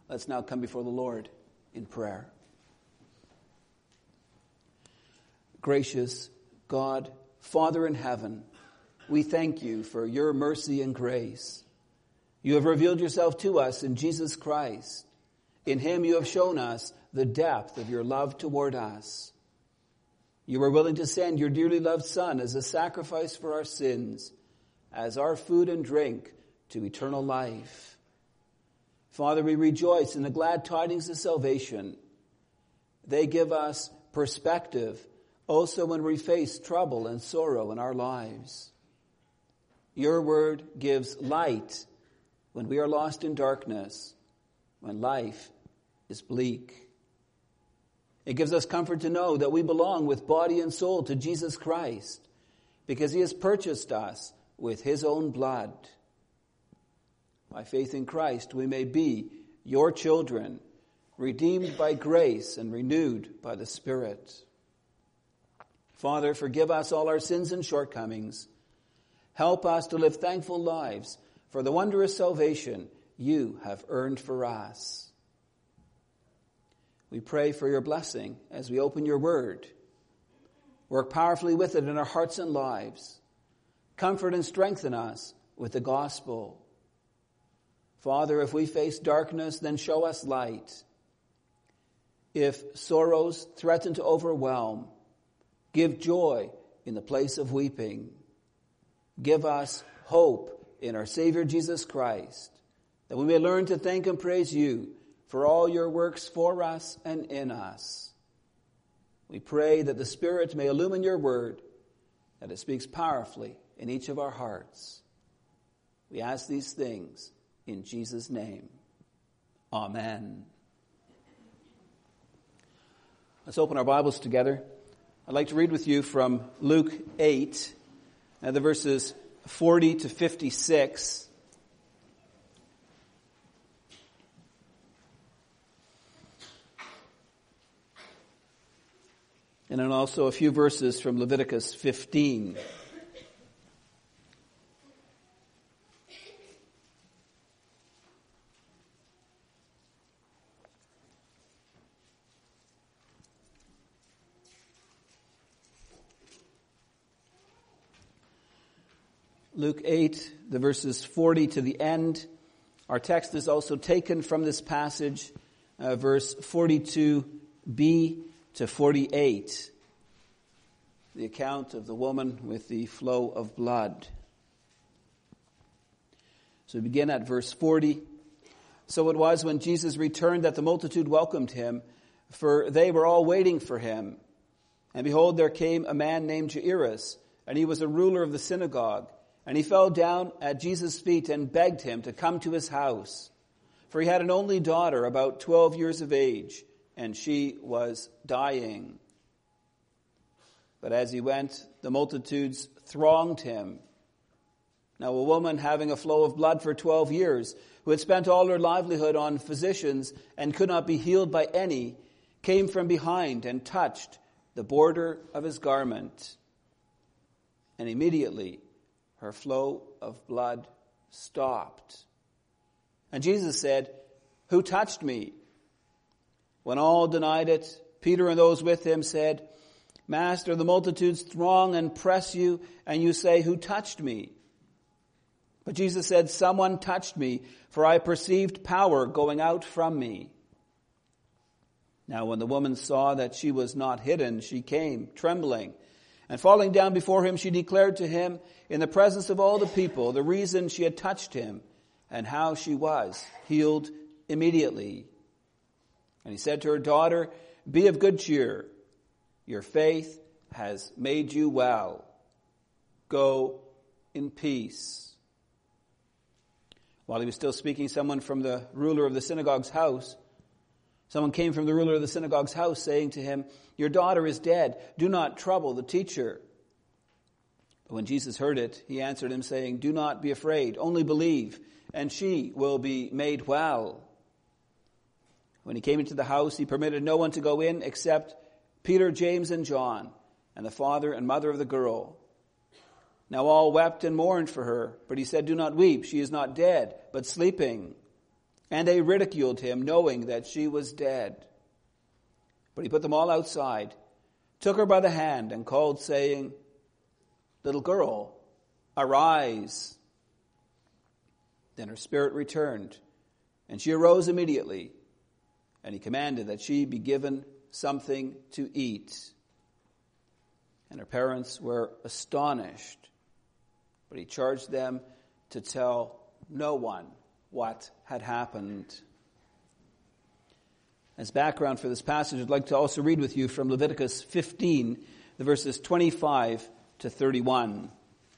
Let's now come before the Lord in prayer. Gracious God, Father in heaven, we thank you for your mercy and grace. You have revealed yourself to us in Jesus Christ. In him you have shown us the depth of your love toward us. You were willing to send your dearly loved Son as a sacrifice for our sins, as our food and drink to eternal life. Father, we rejoice in the glad tidings of salvation. They give us perspective also when we face trouble and sorrow in our lives. Your word gives light when we are lost in darkness, when life is bleak. It gives us comfort to know that we belong with body and soul to Jesus Christ because he has purchased us with his own blood. By faith in Christ, we may be your children, redeemed by grace and renewed by the Spirit. Father, forgive us all our sins and shortcomings. Help us to live thankful lives for the wondrous salvation you have earned for us. We pray for your blessing as we open your word. Work powerfully with it in our hearts and lives. Comfort and strengthen us with the gospel. Father, if we face darkness, then show us light. If sorrows threaten to overwhelm, give joy in the place of weeping. Give us hope in our Savior Jesus Christ, that we may learn to thank and praise you for all your works for us and in us. We pray that the Spirit may illumine your word, that it speaks powerfully in each of our hearts. We ask these things in Jesus' name. Amen. Let's open our Bibles together. I'd like to read with you from Luke 8, the verses 40 to 56. And then also a few verses from Leviticus 15. Luke 8, the verses 40 to the end. Our text is also taken from this passage, verse 42b to 48. The account of the woman with the flow of blood. So we begin at verse 40. So it was when Jesus returned that the multitude welcomed him, for they were all waiting for him. And behold, there came a man named Jairus, and he was a ruler of the synagogue. And he fell down at Jesus' feet and begged him to come to his house. For he had an only daughter, about 12 years of age, and she was dying. But as he went, the multitudes thronged him. Now a woman having a flow of blood for 12 years, who had spent all her livelihood on physicians and could not be healed by any, came from behind and touched the border of his garment. And immediately her flow of blood stopped. And Jesus said, "Who touched me?" When all denied it, Peter and those with him said, "Master, the multitudes throng and press you, and you say, 'Who touched me?'" But Jesus said, "Someone touched me, for I perceived power going out from me." Now when the woman saw that she was not hidden, she came, trembling. And falling down before him, she declared to him in the presence of all the people the reason she had touched him and how she was healed immediately. And he said to her, "Daughter, be of good cheer. Your faith has made you well. Go in peace." While he was still speaking, someone came from the ruler of the synagogue's house, saying to him, "Your daughter is dead. Do not trouble the teacher." But when Jesus heard it, he answered him, saying, "Do not be afraid, only believe, and she will be made well." When he came into the house, he permitted no one to go in except Peter, James, and John, and the father and mother of the girl. Now all wept and mourned for her, but he said, "Do not weep, she is not dead, but sleeping." And they ridiculed him, knowing that she was dead. But he put them all outside, took her by the hand, and called, saying, "Little girl, arise." Then her spirit returned, and she arose immediately. And he commanded that she be given something to eat. And her parents were astonished. But he charged them to tell no one what had happened. As background for this passage, I'd like to also read with you from Leviticus 15, the verses 25 to 31.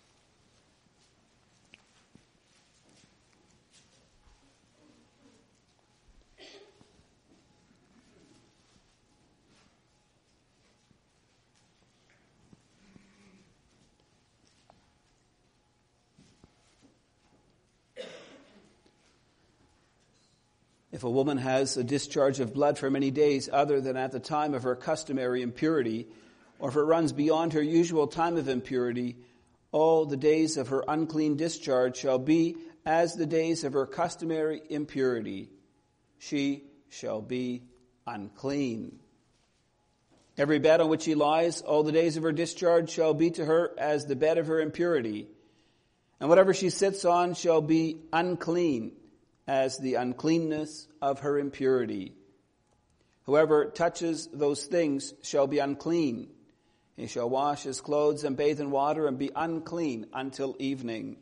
If a woman has a discharge of blood for many days other than at the time of her customary impurity, or if it runs beyond her usual time of impurity, all the days of her unclean discharge shall be as the days of her customary impurity. She shall be unclean. Every bed on which she lies, all the days of her discharge shall be to her as the bed of her impurity. And whatever she sits on shall be unclean, as the uncleanness of her impurity. Whoever touches those things shall be unclean. He shall wash his clothes and bathe in water and be unclean until evening.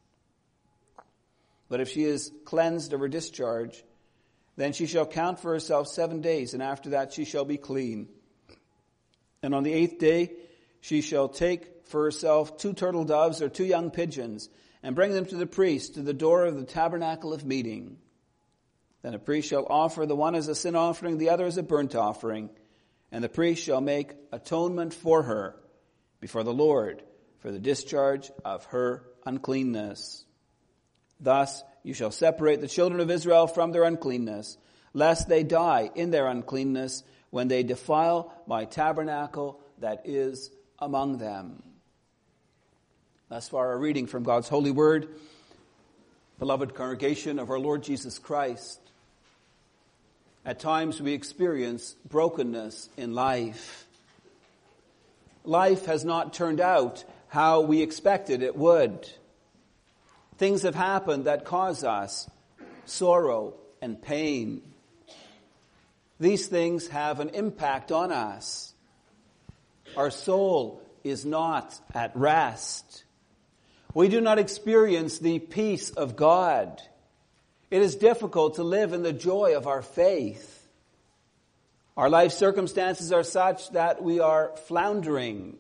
But if she is cleansed of her discharge, then she shall count for herself 7 days, and after that she shall be clean. And on the 8th day she shall take for herself 2 turtle doves or 2 young pigeons, and bring them to the priest to the door of the tabernacle of meeting. Then a priest shall offer the one as a sin offering, the other as a burnt offering, and the priest shall make atonement for her before the Lord for the discharge of her uncleanness. Thus you shall separate the children of Israel from their uncleanness, lest they die in their uncleanness when they defile my tabernacle that is among them. Thus far, a reading from God's holy word. Beloved congregation of our Lord Jesus Christ, at times we experience brokenness in life. Life has not turned out how we expected it would. Things have happened that cause us sorrow and pain. These things have an impact on us. Our soul is not at rest. We do not experience the peace of God. It is difficult to live in the joy of our faith. Our life circumstances are such that we are floundering.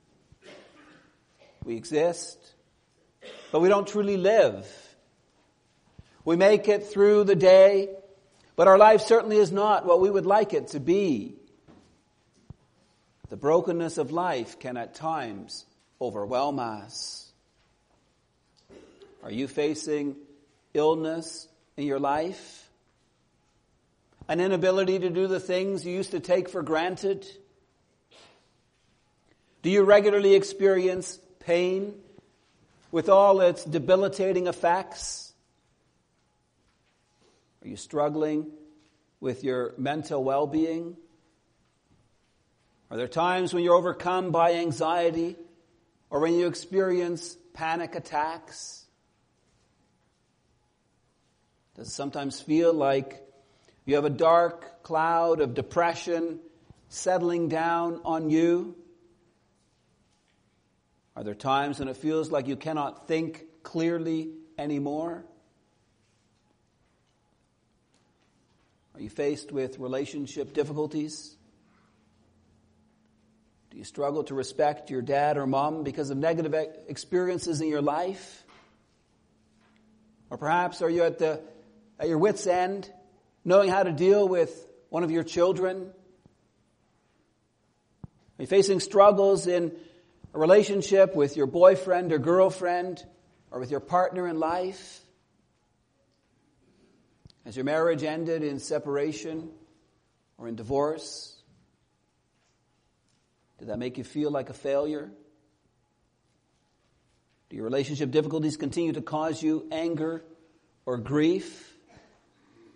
We exist, but we don't truly live. We make it through the day, but our life certainly is not what we would like it to be. The brokenness of life can at times overwhelm us. Are you facing illness in your life? An inability to do the things you used to take for granted? Do you regularly experience pain with all its debilitating effects? Are you struggling with your mental well-being? Are there times when you're overcome by anxiety or when you experience panic attacks? Does it sometimes feel like you have a dark cloud of depression settling down on you? Are there times when it feels like you cannot think clearly anymore? Are you faced with relationship difficulties? Do you struggle to respect your dad or mom because of negative experiences in your life? Or perhaps are you at your wit's end, knowing how to deal with one of your children? Are you facing struggles in a relationship with your boyfriend or girlfriend or with your partner in life? Has your marriage ended in separation or in divorce? Did that make you feel like a failure? Do your relationship difficulties continue to cause you anger or grief?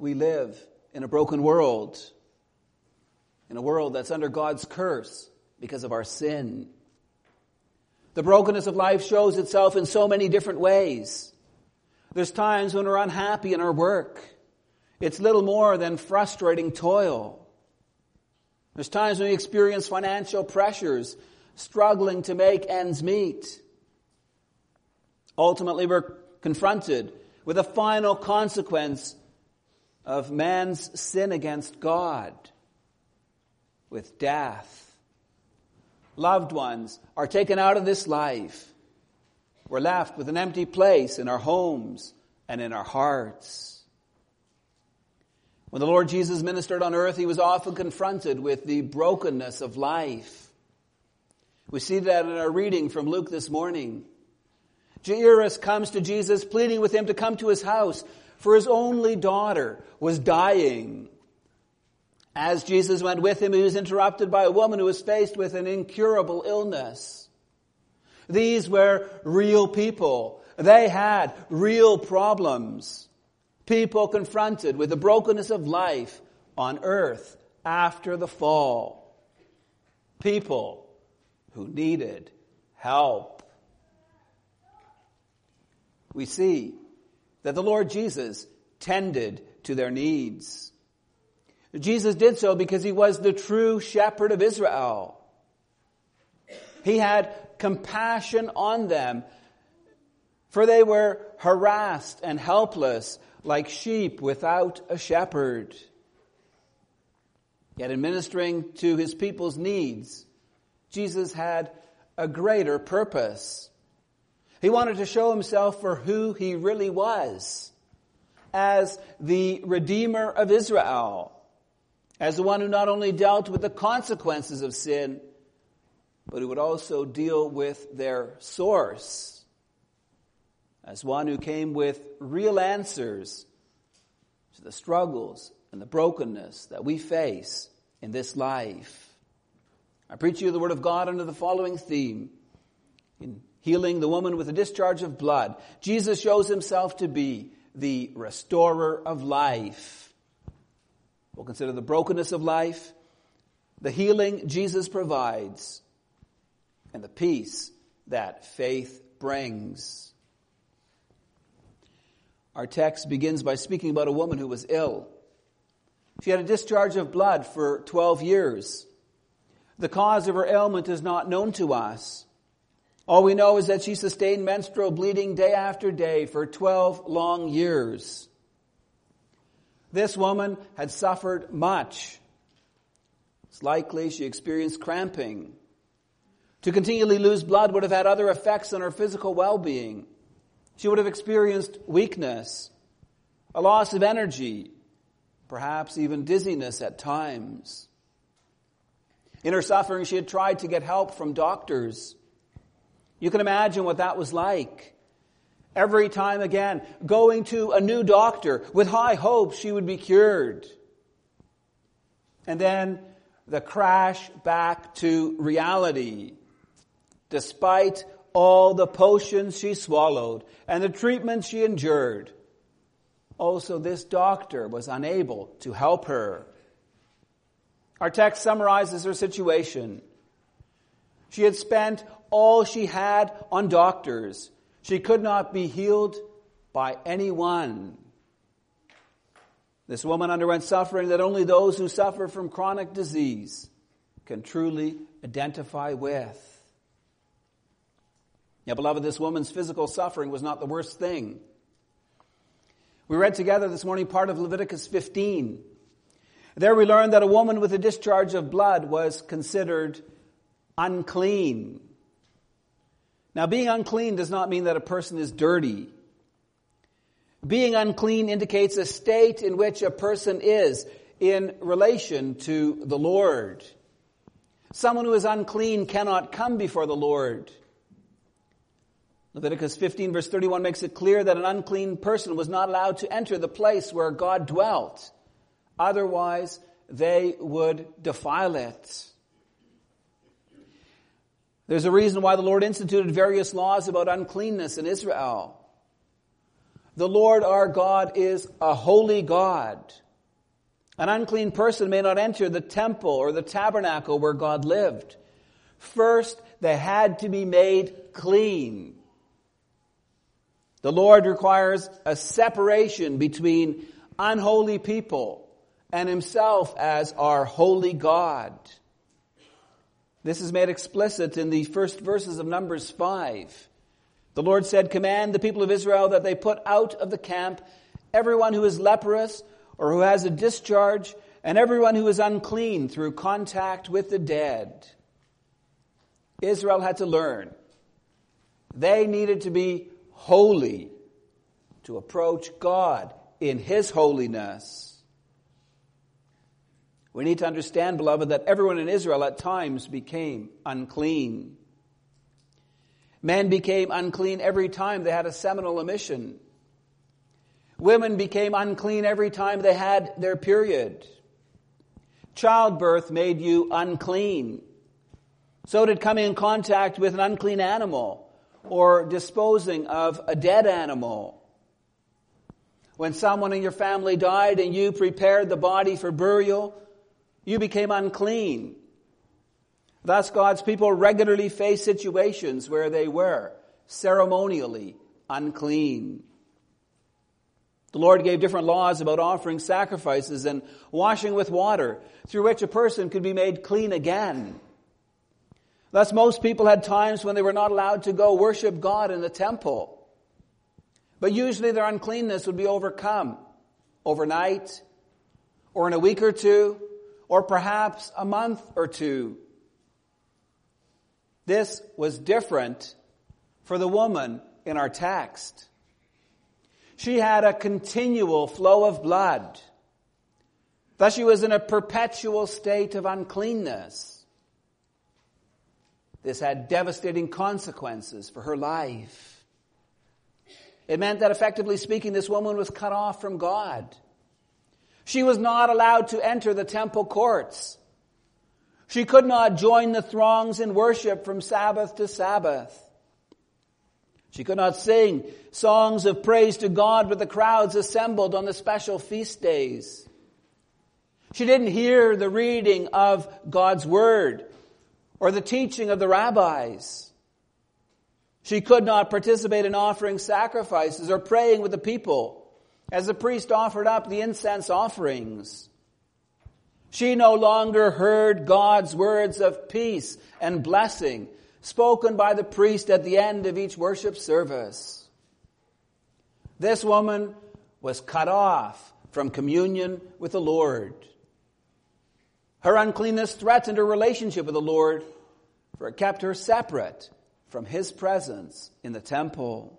we live in a broken world, in a world that's under God's curse because of our sin. The brokenness of life shows itself in so many different ways. There's times when we're unhappy in our work. It's little more than frustrating toil. There's times when we experience financial pressures, struggling to make ends meet. Ultimately, we're confronted with a final consequence of man's sin against God, with death. Loved ones are taken out of this life. We're left with an empty place in our homes and in our hearts. When the Lord Jesus ministered on earth, he was often confronted with the brokenness of life. We see that in our reading from Luke this morning. Jairus comes to Jesus, pleading with him to come to his house, for his only daughter was dying. As Jesus went with him, he was interrupted by a woman who was faced with an incurable illness. These were real people. They had real problems. People confronted with the brokenness of life on earth after the fall. People who needed help. We see that the Lord Jesus tended to their needs. Jesus did so because he was the true shepherd of Israel. He had compassion on them, for they were harassed and helpless like sheep without a shepherd. Yet in ministering to his people's needs, Jesus had a greater purpose. He wanted to show himself for who he really was, as the Redeemer of Israel, as the one who not only dealt with the consequences of sin, but who would also deal with their source, as one who came with real answers to the struggles and the brokenness that we face in this life. I preach you the Word of God under the following theme. In healing the woman with a discharge of blood, Jesus shows himself to be the restorer of life. We'll consider the brokenness of life, the healing Jesus provides, and the peace that faith brings. Our text begins by speaking about a woman who was ill. She had a discharge of blood for 12 years. The cause of her ailment is not known to us. All we know is that she sustained menstrual bleeding day after day for 12 long years. This woman had suffered much. It's likely she experienced cramping. To continually lose blood would have had other effects on her physical well-being. She would have experienced weakness, a loss of energy, perhaps even dizziness at times. In her suffering, she had tried to get help from doctors. You can imagine what that was like. Every time again, going to a new doctor with high hopes she would be cured. And then the crash back to reality. Despite all the potions she swallowed and the treatment she endured, also this doctor was unable to help her. Our text summarizes her situation. She had spent all she had on doctors. She could not be healed by anyone. This woman underwent suffering that only those who suffer from chronic disease can truly identify with. Now, beloved, this woman's physical suffering was not the worst thing. We read together this morning part of Leviticus 15. There we learned that a woman with a discharge of blood was considered unclean. Now, being unclean does not mean that a person is dirty. Being unclean indicates a state in which a person is in relation to the Lord. Someone who is unclean cannot come before the Lord. Leviticus 15 verse 31 makes it clear that an unclean person was not allowed to enter the place where God dwelt. Otherwise, they would defile it. There's a reason why the Lord instituted various laws about uncleanness in Israel. The Lord our God is a holy God. An unclean person may not enter the temple or the tabernacle where God lived. First, they had to be made clean. The Lord requires a separation between unholy people and himself as our holy God. This is made explicit in the first verses of Numbers 5. The Lord said, "Command the people of Israel that they put out of the camp everyone who is leprous or who has a discharge, and everyone who is unclean through contact with the dead." Israel had to learn. They needed to be holy to approach God in his holiness. We need to understand, beloved, that everyone in Israel at times became unclean. Men became unclean every time they had a seminal emission. Women became unclean every time they had their period. Childbirth made you unclean. So did coming in contact with an unclean animal or disposing of a dead animal. When someone in your family died and you prepared the body for burial, you became unclean. Thus, God's people regularly face situations where they were ceremonially unclean. The Lord gave different laws about offering sacrifices and washing with water, through which a person could be made clean again. Thus, most people had times when they were not allowed to go worship God in the temple. But usually their uncleanness would be overcome overnight, or in a week or two, or perhaps a month or two. This was different for the woman in our text. She had a continual flow of blood. Thus she was in a perpetual state of uncleanness. This had devastating consequences for her life. It meant that, effectively speaking, this woman was cut off from God. She was not allowed to enter the temple courts. She could not join the throngs in worship from Sabbath to Sabbath. She could not sing songs of praise to God with the crowds assembled on the special feast days. She didn't hear the reading of God's word or the teaching of the rabbis. She could not participate in offering sacrifices or praying with the people as the priest offered up the incense offerings. She no longer heard God's words of peace and blessing spoken by the priest at the end of each worship service. This woman was cut off from communion with the Lord. Her uncleanness threatened her relationship with the Lord, for it kept her separate from his presence in the temple.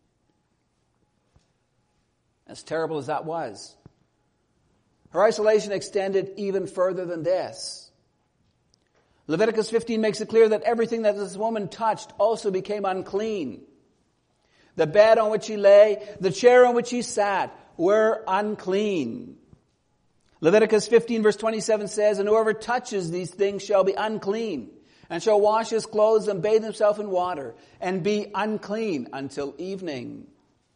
As terrible as that was, her isolation extended even further than this. Leviticus 15 makes it clear that everything that this woman touched also became unclean. The bed on which she lay, the chair on which she sat, were unclean. Leviticus 15 verse 27 says, "And whoever touches these things shall be unclean, and shall wash his clothes and bathe himself in water, and be unclean until evening."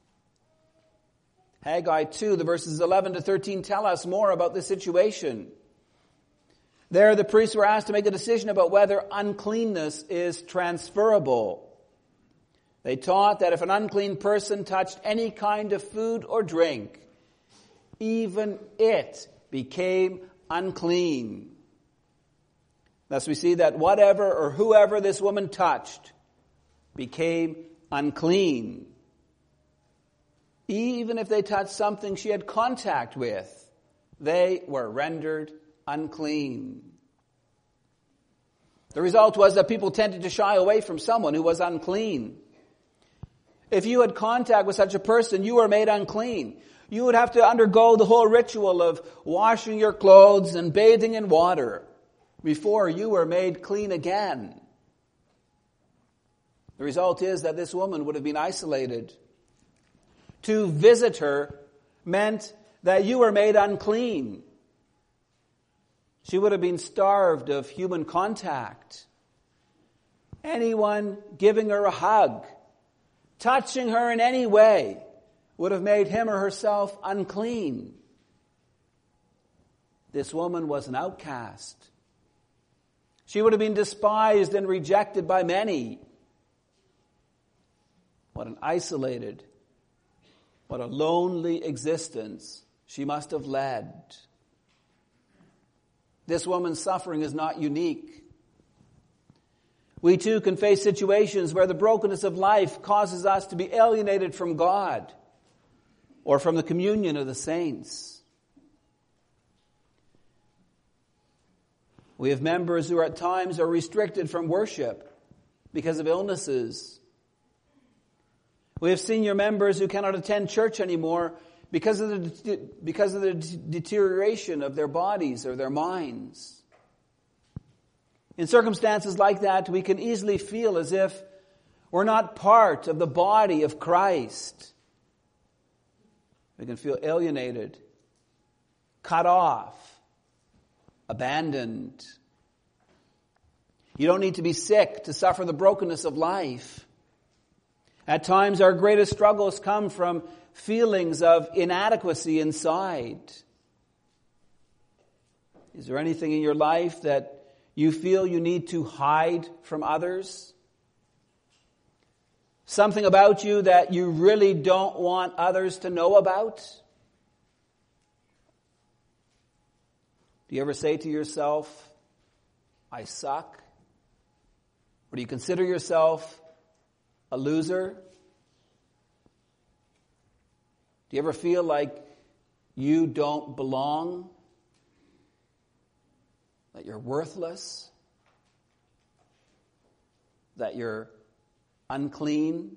Haggai 2, the verses 11 to 13 tell us more about the situation. There, the priests were asked to make a decision about whether uncleanness is transferable. They taught that if an unclean person touched any kind of food or drink, even it became unclean. Thus we see that whatever or whoever this woman touched became unclean. Even if they touched something she had contact with, they were rendered unclean. The result was that people tended to shy away from someone who was unclean. If you had contact with such a person, you were made unclean. You would have to undergo the whole ritual of washing your clothes and bathing in water before you were made clean again. The result is that this woman would have been isolated. To visit her meant that you were made unclean. She would have been starved of human contact. Anyone giving her a hug, touching her in any way, would have made him or herself unclean. This woman was an outcast. She would have been despised and rejected by many. What an isolated, what a lonely existence she must have led. This woman's suffering is not unique. We too can face situations where the brokenness of life causes us to be alienated from God or from the communion of the saints. We have members who at times are restricted from worship because of illnesses. We have senior members who cannot attend church anymore because of the deterioration of their bodies or their minds. In circumstances like that, we can easily feel as if we're not part of the body of Christ. We can feel alienated, cut off, abandoned. You don't need to be sick to suffer the brokenness of life. At times, our greatest struggles come from feelings of inadequacy inside. Is there anything in your life that you feel you need to hide from others? Something about you that you really don't want others to know about? Do you ever say to yourself, I suck? Or do you consider yourself a loser? Do you ever feel like you don't belong? That you're worthless? That you're unclean?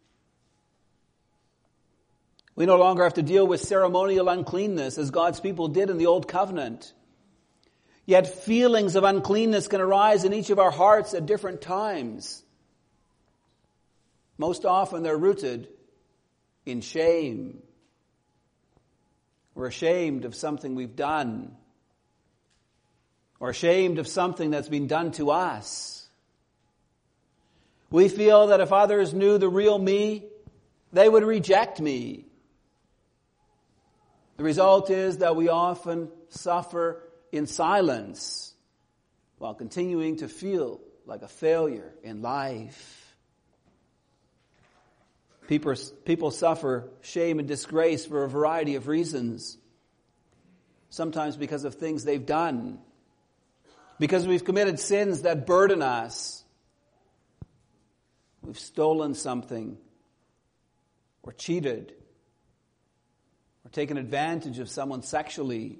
We no longer have to deal with ceremonial uncleanness as God's people did in the Old Covenant. Yet feelings of uncleanness can arise in each of our hearts at different times. Most often they're rooted in shame. We're ashamed of something we've done, or ashamed of something that's been done to us. We feel that if others knew the real me, they would reject me. The result is that we often suffer in silence while continuing to feel like a failure in life. People suffer shame and disgrace for a variety of reasons. Sometimes because of things they've done. Because we've committed sins that burden us. We've stolen something. Or cheated. Or taken advantage of someone sexually.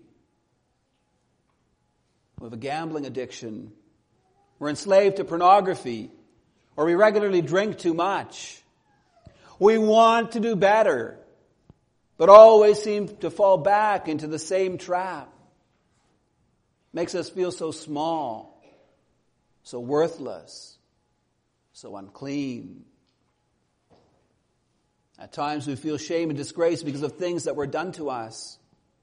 We have a gambling addiction. We're enslaved to pornography. Or we regularly drink too much. We want to do better, but always seem to fall back into the same trap. Makes us feel so small, so worthless, so unclean. At times we feel shame and disgrace because of things that were done to us.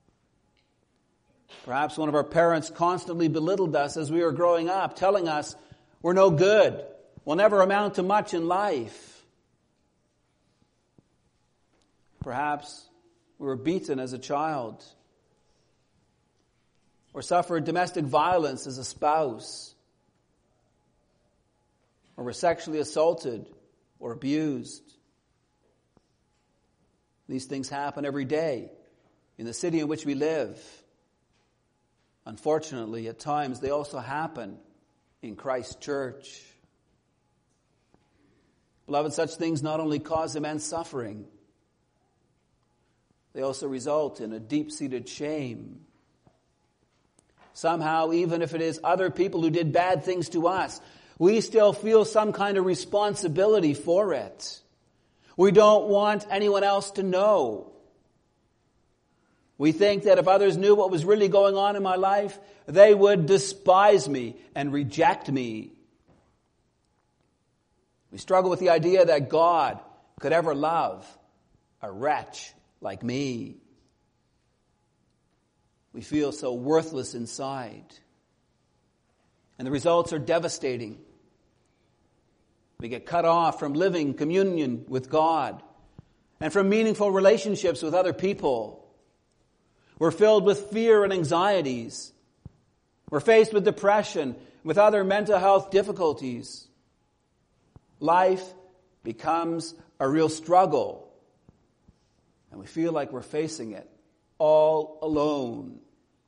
Perhaps one of our parents constantly belittled us as we were growing up, telling us we're no good, we'll never amount to much in life. Perhaps we were beaten as a child, or suffered domestic violence as a spouse, or were sexually assaulted or abused. These things happen every day in the city in which we live. Unfortunately, at times they also happen in Christ's church. Beloved, such things not only cause immense suffering, they also result in a deep-seated shame. Somehow, even if it is other people who did bad things to us, we still feel some kind of responsibility for it. We don't want anyone else to know. We think that if others knew what was really going on in my life, they would despise me and reject me. We struggle with the idea that God could ever love a wretch like me. We feel so worthless inside. And the results are devastating. We get cut off from living communion with God. and from meaningful relationships with other people. We're filled with fear and anxieties. We're faced with depression, with other mental health difficulties. Life becomes a real struggle, and we feel like we're facing it all alone.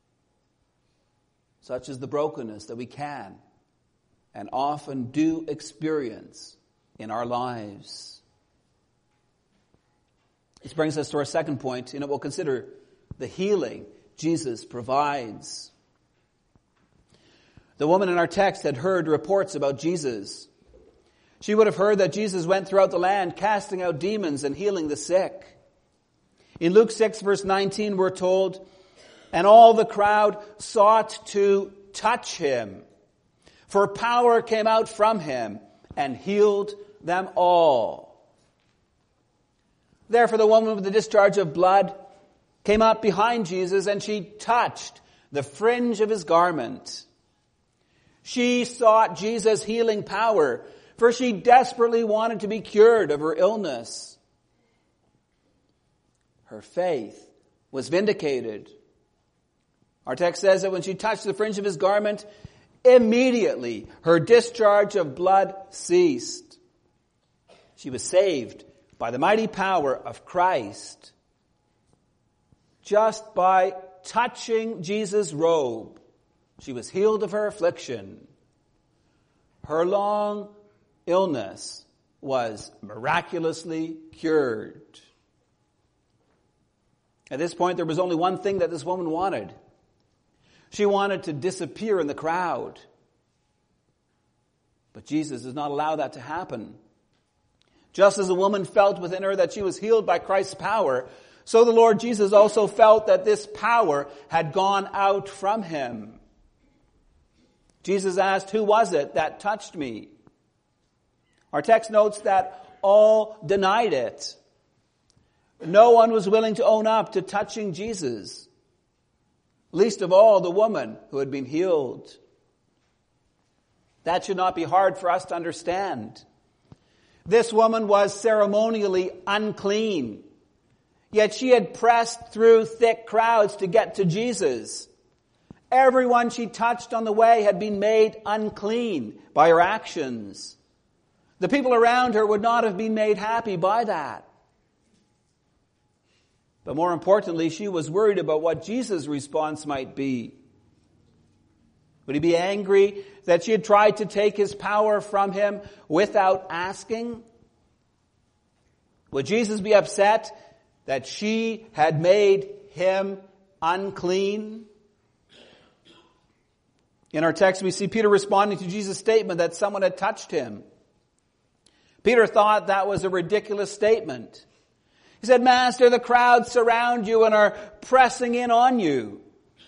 Such is the brokenness that we can and often do experience in our lives. This brings us to our second point, and we'll consider the healing Jesus provides. The woman in our text had heard reports about Jesus. She would have heard that Jesus went throughout the land casting out demons and healing the sick. In Luke 6 verse 19 we're told, "And all the crowd sought to touch him, for power came out from him and healed them all." Therefore the woman with the discharge of blood came up behind Jesus and she touched the fringe of his garment. She sought Jesus' healing power, for she desperately wanted to be cured of her illness. Her faith was vindicated. Our text says that when she touched the fringe of his garment, immediately her discharge of blood ceased. She was saved by the mighty power of Christ. Just by touching Jesus' robe, she was healed of her affliction. Her long illness was miraculously cured. At this point, there was only one thing that this woman wanted. She wanted to disappear in the crowd. But Jesus does not allow that to happen. Just as the woman felt within her that she was healed by Christ's power, so the Lord Jesus also felt that this power had gone out from him. Jesus asked, "Who was it that touched me?" Our text notes that all denied it. No one was willing to own up to touching Jesus, least of all the woman who had been healed. That should not be hard for us to understand. This woman was ceremonially unclean, yet she had pressed through thick crowds to get to Jesus. Everyone she touched on the way had been made unclean by her actions. The people around her would not have been made happy by that. But more importantly, she was worried about what Jesus' response might be. Would he be angry that she had tried to take his power from him without asking? Would Jesus be upset that she had made him unclean? In our text, we see Peter responding to Jesus' statement that someone had touched him. Peter thought that was a ridiculous statement. He said, "Master, the crowds surround you and are pressing in on you."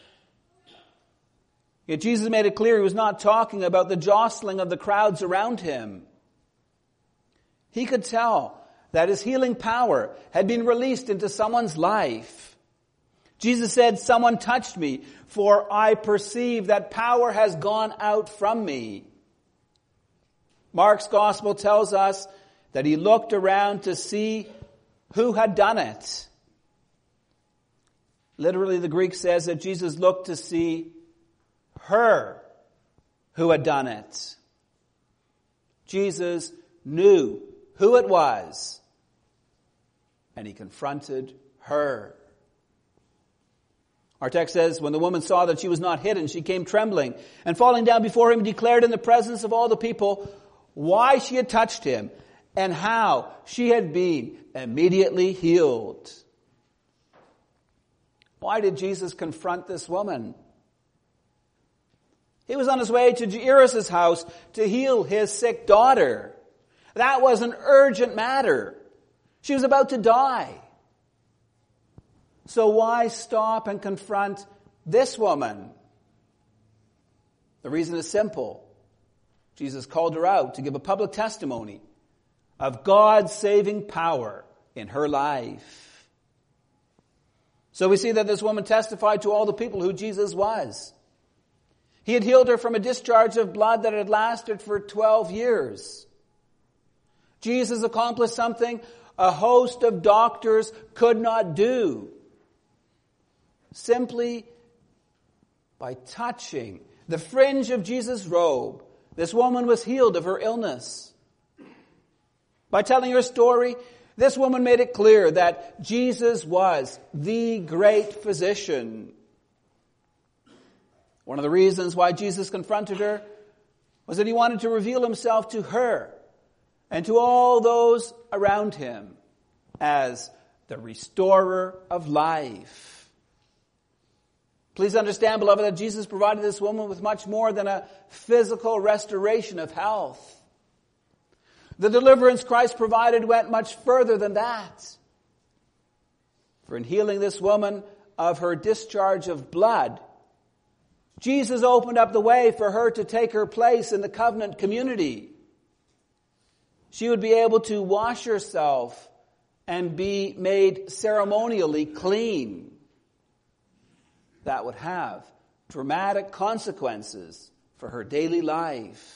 Yet Jesus made it clear he was not talking about the jostling of the crowds around him. He could tell that his healing power had been released into someone's life. Jesus said, "Someone touched me, for I perceive that power has gone out from me." Mark's gospel tells us that he looked around to see who had done it. Literally, the Greek says that Jesus looked to see her who had done it. Jesus knew who it was, and he confronted her. Our text says, when the woman saw that she was not hidden, she came trembling, and falling down before him, declared in the presence of all the people why she had touched him, and how she had been immediately healed. Why did Jesus confront this woman? He was on his way to Jairus' house to heal his sick daughter. That was an urgent matter. She was about to die. So why stop and confront this woman? The reason is simple. Jesus called her out to give a public testimony of God's saving power in her life. So we see that this woman testified to all the people who Jesus was. He had healed her from a discharge of blood that had lasted for 12 years. Jesus accomplished something a host of doctors could not do. Simply by touching the fringe of Jesus' robe, this woman was healed of her illness. By telling her story, this woman made it clear that Jesus was the great physician. One of the reasons why Jesus confronted her was that he wanted to reveal himself to her and to all those around him as the restorer of life. Please understand, beloved, that Jesus provided this woman with much more than a physical restoration of health. The deliverance Christ provided went much further than that. For in healing this woman of her discharge of blood, Jesus opened up the way for her to take her place in the covenant community. She would be able to wash herself and be made ceremonially clean. That would have dramatic consequences for her daily life.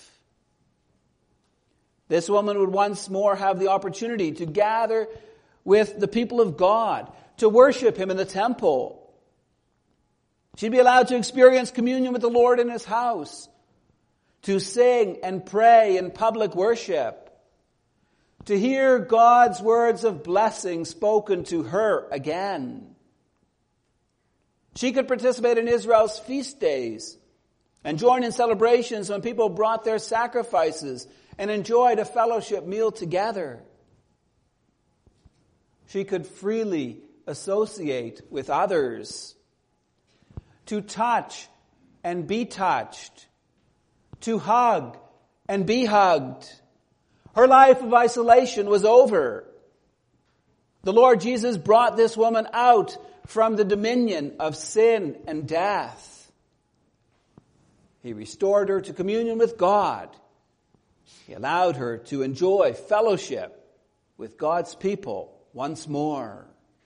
This woman would once more have the opportunity to gather with the people of God, to worship him in the temple. She'd be allowed to experience communion with the Lord in his house, to sing and pray in public worship, to hear God's words of blessing spoken to her again. She could participate in Israel's feast days and join in celebrations when people brought their sacrifices and enjoyed a fellowship meal together. She could freely associate with others, to touch and be touched, to hug and be hugged. Her life of isolation was over. The Lord Jesus brought this woman out from the dominion of sin and death. He restored her to communion with God. He allowed her to enjoy fellowship with God's people once more.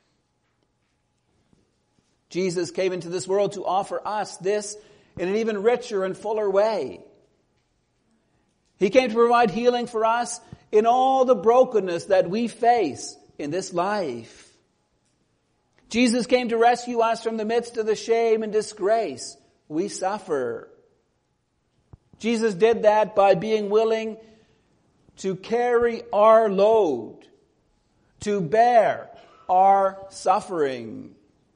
Jesus came into this world to offer us this in an even richer and fuller way. He came to provide healing for us in all the brokenness that we face in this life. Jesus came to rescue us from the midst of the shame and disgrace we suffer. Jesus did that by being willing to carry our load, to bear our suffering.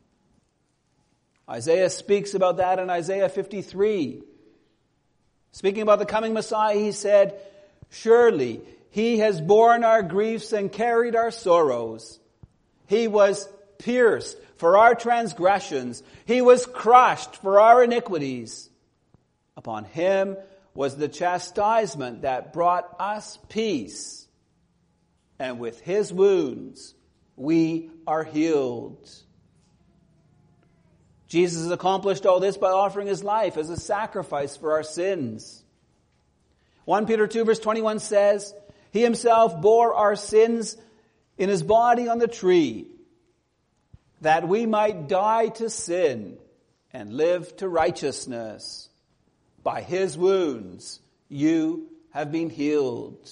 Isaiah speaks about that in Isaiah 53. Speaking about the coming Messiah, he said, "Surely he has borne our griefs and carried our sorrows. He was pierced for our transgressions. He was crushed for our iniquities. Upon him was the chastisement that brought us peace. And with his wounds we are healed." Jesus accomplished all this by offering his life as a sacrifice for our sins. 1 Peter 2 verse 21 says, "He himself bore our sins in his body on the tree, that we might die to sin and live to righteousness. By his wounds you have been healed."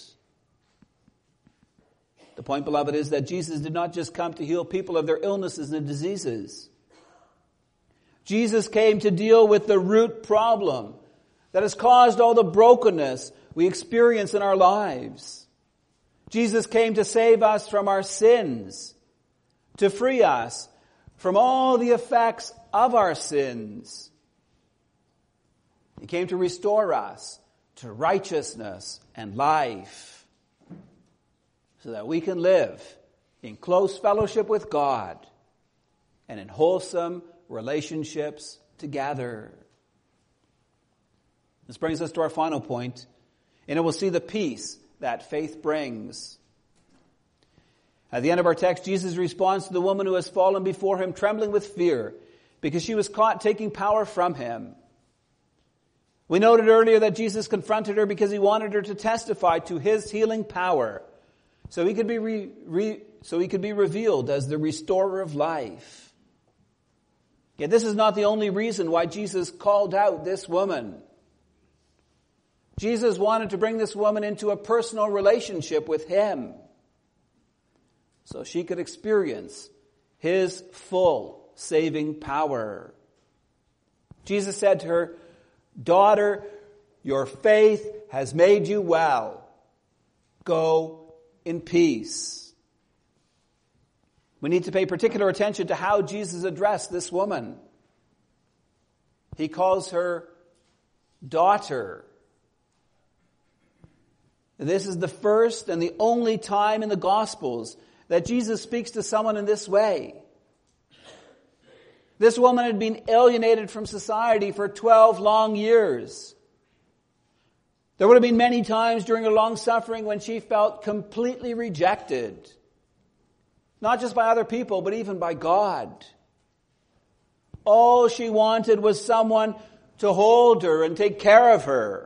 The point, beloved, is that Jesus did not just come to heal people of their illnesses and diseases. Jesus came to deal with the root problem that has caused all the brokenness we experience in our lives. Jesus came to save us from our sins, to free us from all the effects of our sins. He came to restore us to righteousness and life, so that we can live in close fellowship with God and in wholesome relationships together. This brings us to our final point, and it will see the peace that faith brings. At the end of our text, Jesus responds to the woman who has fallen before him, trembling with fear, because she was caught taking power from him. We noted earlier that Jesus confronted her because he wanted her to testify to his healing power, so he could be revealed as the restorer of life. Yet this is not the only reason why Jesus called out this woman. Jesus wanted to bring this woman into a personal relationship with him. so she could experience his full saving power. Jesus said to her, "Daughter, your faith has made you well. Go in peace." We need to pay particular attention to how Jesus addressed this woman. He calls her daughter. This is the first and the only time in the Gospels that Jesus speaks to someone in this way. This woman had been alienated from society for 12 long years. There would have been many times during her long suffering when she felt completely rejected. Not just by other people, but even by God. All she wanted was someone to hold her and take care of her.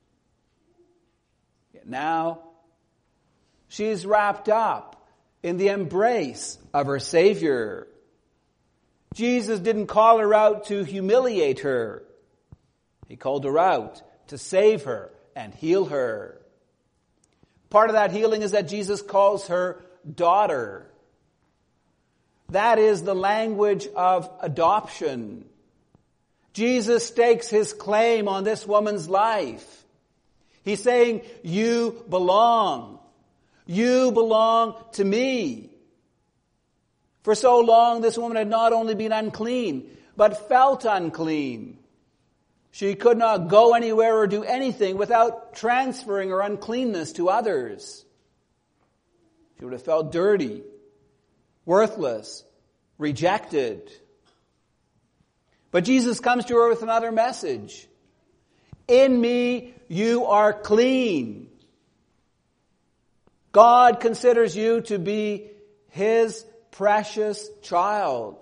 Yet now, she's wrapped up in the embrace of her Savior. Jesus didn't call her out to humiliate her. He called her out to save her and heal her. Part of that healing is that Jesus calls her daughter. That is the language of adoption. Jesus stakes his claim on this woman's life. He's saying, "You belong. You belong to me." For so long, this woman had not only been unclean, but felt unclean. She could not go anywhere or do anything without transferring her uncleanness to others. She would have felt dirty, worthless, rejected. But Jesus comes to her with another message. "In me, you are clean." God considers you to be his precious child.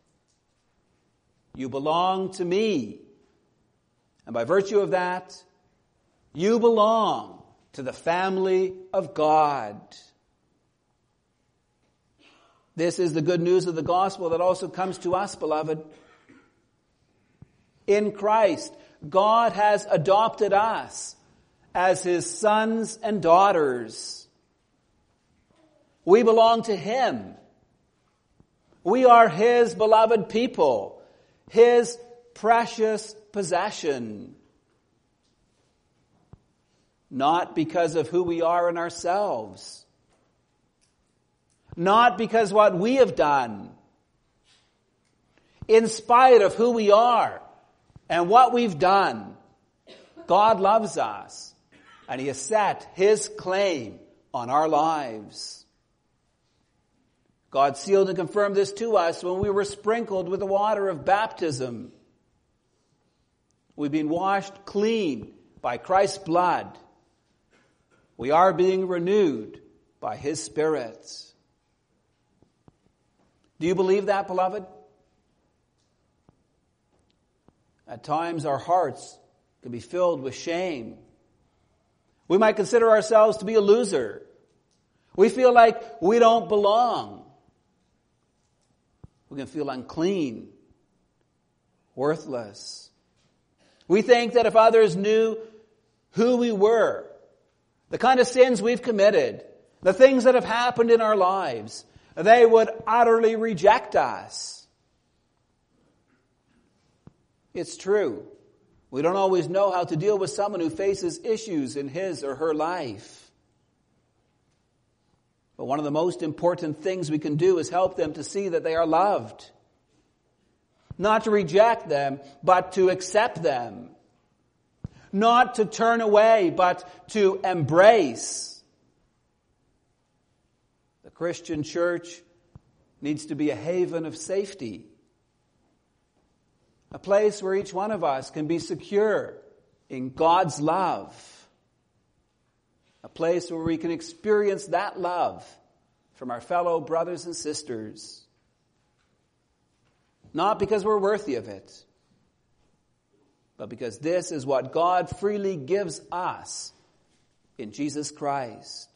You belong to me. And by virtue of that, you belong to the family of God. This is the good news of the gospel that also comes to us, beloved. In Christ, God has adopted us as his sons and daughters. We belong to him. We are his beloved people, his precious possession. Not because of who we are in ourselves. Not because what we have done. In spite of who we are and what we've done, God loves us, and he has set his claim on our lives. God sealed and confirmed this to us when we were sprinkled with the water of baptism. We've been washed clean by Christ's blood. We are being renewed by his Spirit. Do you believe that, beloved? At times our hearts can be filled with shame. We might consider ourselves to be a loser. We feel like we don't belong. We can feel unclean, worthless. We think that if others knew who we were, the kind of sins we've committed, the things that have happened in our lives, they would utterly reject us. It's true. We don't always know how to deal with someone who faces issues in his or her life. But one of the most important things we can do is help them to see that they are loved. Not to reject them, but to accept them. Not to turn away, but to embrace. The Christian church needs to be a haven of safety. A place where each one of us can be secure in God's love. A place where we can experience that love from our fellow brothers and sisters. Not because we're worthy of it, but because this is what God freely gives us in Jesus Christ.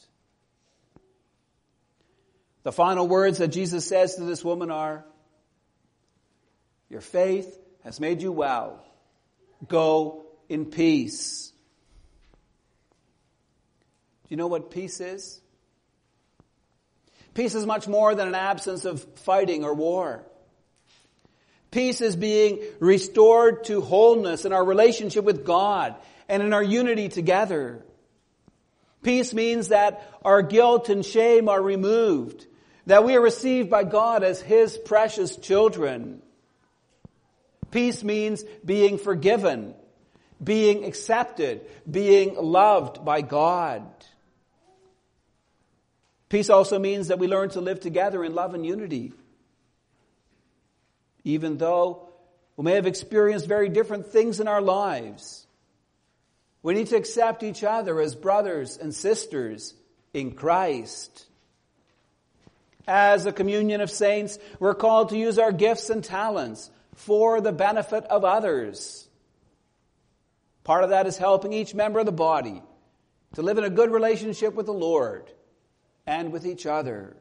The final words that Jesus says to this woman are, "Your faith has made you well. Go in peace." Do you know what peace is? Peace is much more than an absence of fighting or war. Peace is being restored to wholeness in our relationship with God and in our unity together. Peace means that our guilt and shame are removed, that we are received by God as His precious children. Peace means being forgiven, being accepted, being loved by God. Peace also means that we learn to live together in love and unity. Even though we may have experienced very different things in our lives, we need to accept each other as brothers and sisters in Christ. As a communion of saints, we're called to use our gifts and talents for the benefit of others. Part of that is helping each member of the body to live in a good relationship with the Lord and with each other.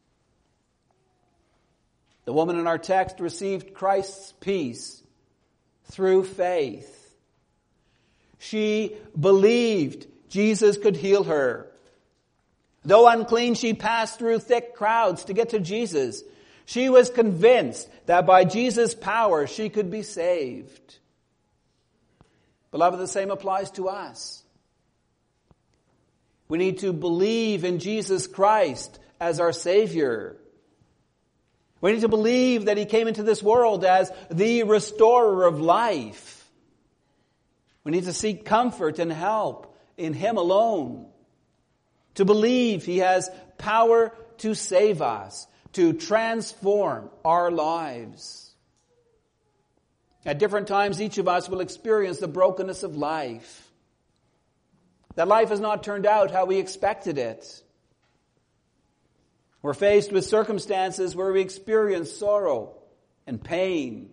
The woman in our text received Christ's peace through faith. She believed Jesus could heal her. Though unclean, she passed through thick crowds to get to Jesus. She was convinced that by Jesus' power she could be saved. Beloved, the same applies to us. We need to believe in Jesus Christ as our Savior. We need to believe that He came into this world as the restorer of life. We need to seek comfort and help in Him alone. To believe He has power to save us, to transform our lives. At different times, each of us will experience the brokenness of life. That life has not turned out how we expected it. We're faced with circumstances where we experience sorrow and pain.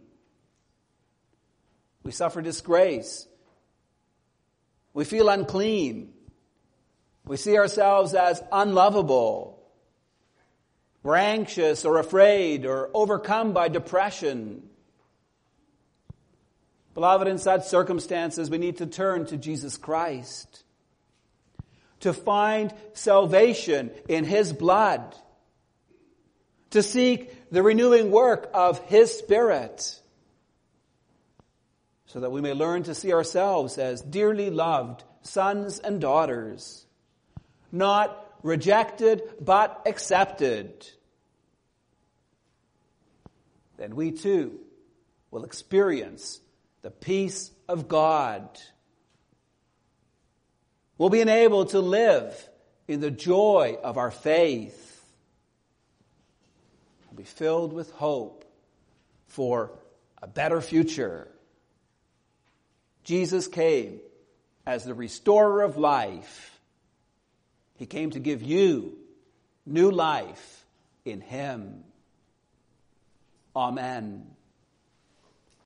We suffer disgrace. We feel unclean. We see ourselves as unlovable. We're anxious or afraid or overcome by depression. Beloved, in such circumstances, we need to turn to Jesus Christ to find salvation in His blood, to seek the renewing work of His Spirit, so that we may learn to see ourselves as dearly loved sons and daughters, not rejected but accepted. Then we too will experience the peace of God. We'll be enabled to live in the joy of our faith. We'll be filled with hope for a better future. Jesus came as the restorer of life. He came to give you new life in Him. Amen.